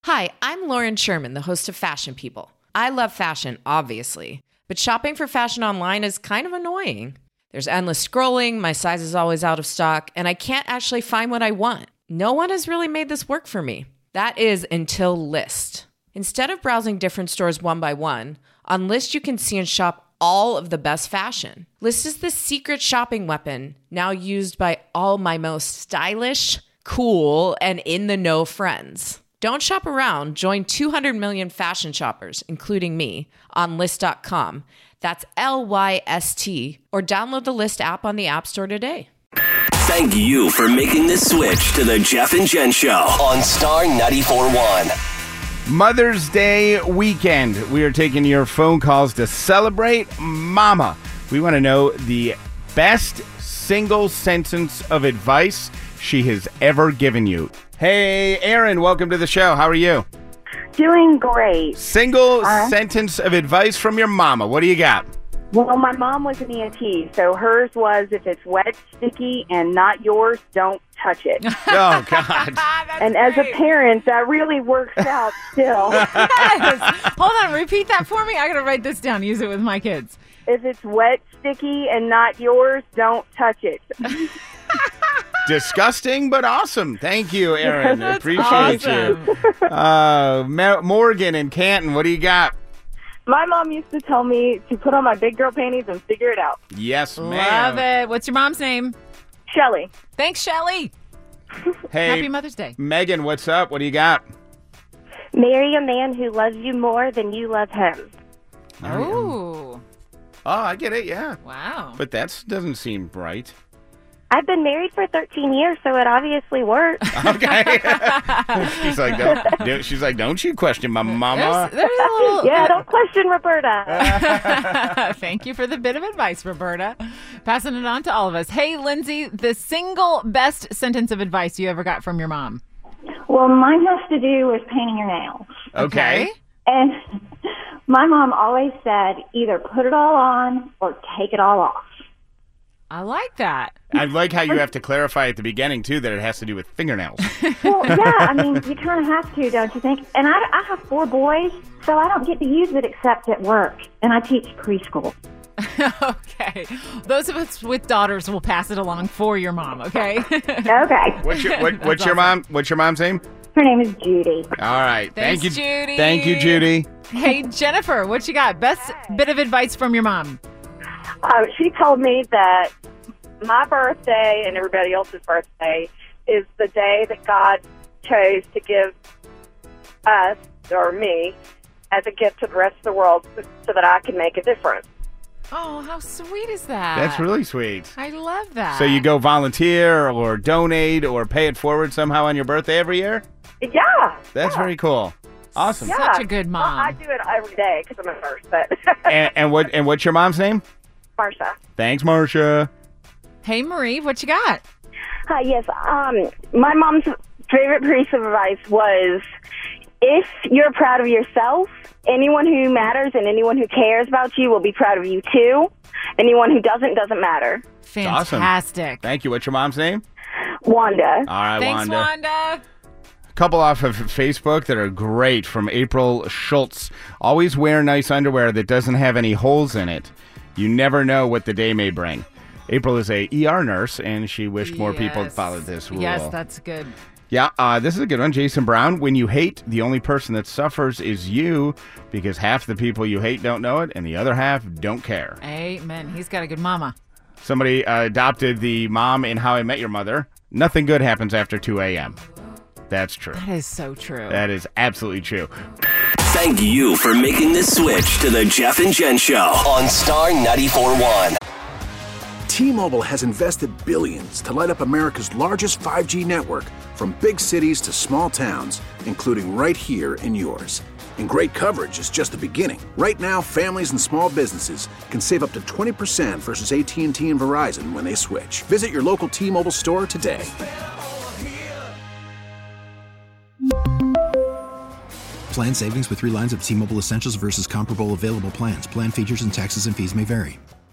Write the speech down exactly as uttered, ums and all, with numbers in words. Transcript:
Hi, I'm Lauren Sherman, the host of Fashion People. I love fashion, obviously, but shopping for fashion online is kind of annoying. There's endless scrolling, my size is always out of stock, and I can't actually find what I want. No one has really made this work for me. That is until Lyst. Instead of browsing different stores one by one, on Lyst you can see and shop all of the best fashion. Lyst is the secret shopping weapon, now used by all my most stylish, cool, and in-the-know friends. Don't shop around. Join two hundred million fashion shoppers, including me, on Lyst dot com. That's L Y S T, or download the Lyst app on the App Store today. Thank you for making the switch to the Jeff and Jen Show on Star ninety-four point one. Mother's Day weekend. We are taking your phone calls to celebrate Mama. We want to know the best single sentence of advice she has ever given you. Hey, Aaron, welcome to the show. How are you? Doing great. Single uh, sentence of advice from your mama. What do you got? Well, my mom was an E M T, so hers was, if it's wet, sticky, and not yours, don't touch it. Oh, God. And as a parent, that really works out still. Yes. Hold on, repeat that for me. I got to write this down, use it with my kids. If it's wet, sticky, and not yours, don't touch it. Disgusting, but awesome. Thank you, Aaron. That's Appreciate awesome. you. Uh, Ma- Morgan in Canton, what do you got? My mom used to tell me to put on my big girl panties and figure it out. Yes, ma'am. Love it. What's your mom's name? Shelly. Thanks, Shelly. Hey, Happy Mother's Day. Megan, what's up? What do you got? Marry a man who loves you more than you love him. Oh. Oh, I get it, yeah. Wow. But that doesn't seem right. I've been married for thirteen years, so it obviously works. Okay. she's like, don't, she's like, don't you question my mama? There's, there's a little... Yeah, don't question Roberta. Thank you for the bit of advice, Roberta. Passing it on to all of us. Hey, Lindsay, the single best sentence of advice you ever got from your mom? Well, mine has to do with painting your nails. Okay. And my mom always said, either put it all on or take it all off. I like that. I like how you have to clarify at the beginning, too, that it has to do with fingernails. Well, yeah, I mean, you kind of have to, don't you think? And I, I have four boys, so I don't get to use it except at work. And I teach preschool. Okay. Those of us with daughters will pass it along for your mom, okay? Okay. What's your what, What's That's your awesome. mom? What's your mom's name? Her name is Judy. All right. Thanks, Thank you, Judy. Thank you, Judy. Hey, Jennifer, what you got? Best bit of advice from your mom? Uh, she told me that my birthday and everybody else's birthday is the day that God chose to give us, or me, as a gift to the rest of the world so that I can make a difference. Oh, how sweet is that? That's really sweet. I love that. So you go volunteer or donate or pay it forward somehow on your birthday every year? Yeah. That's yeah. very cool. Awesome. Yeah. Such a good mom. Well, I do it every day because I'm a nurse, but and, and what? And what's your mom's name? Marsha. Thanks, Marcia. Hey, Marie, what you got? Hi, yes. Um, my mom's favorite piece of advice was, if you're proud of yourself, anyone who matters and anyone who cares about you will be proud of you too. Anyone who doesn't, doesn't matter. Fantastic. Thank you. What's your mom's name? Wanda. All right, Thanks, Wanda. Wanda. Couple off of Facebook that are great from April Schultz. Always wear nice underwear that doesn't have any holes in it. You never know what the day may bring. April is a E R nurse, and she wished more people Yes. followed this rule. Yes, that's good. Yeah, uh, this is a good one. Jason Brown, when you hate, the only person that suffers is you, because half the people you hate don't know it, and the other half don't care. Amen. He's got a good mama. Somebody uh, adopted the mom in How I Met Your Mother. Nothing good happens after two a.m. That's true. That is so true. That is absolutely true. Thank you for making the switch to the Jeff and Jen Show on Star ninety-four point one. T-Mobile has invested billions to light up America's largest five G network, from big cities to small towns, including right here in yours. And great coverage is just the beginning. Right now, families and small businesses can save up to twenty percent versus A T and T and Verizon when they switch. Visit your local T-Mobile store today. Plan savings with three lines of T-Mobile Essentials versus comparable available plans. Plan features and taxes and fees may vary.